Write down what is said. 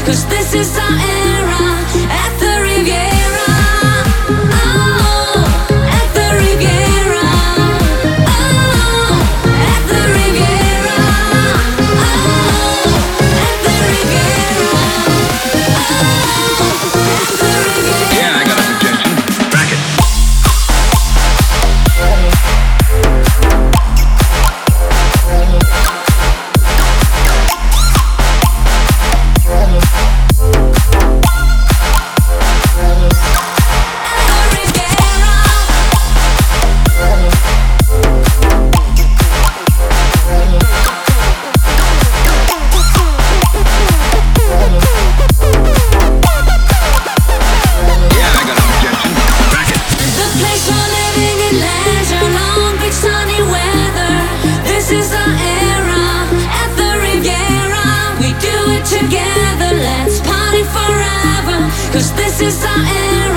'cause this is our era at the Riviera. Oh, at the Riviera. Oh, at the Riviera. Oh, at the Riviera. Oh, at the Riviera. Yeah, I got a suggestion. Rack it. Together, let's party forever, 'cause this is our era.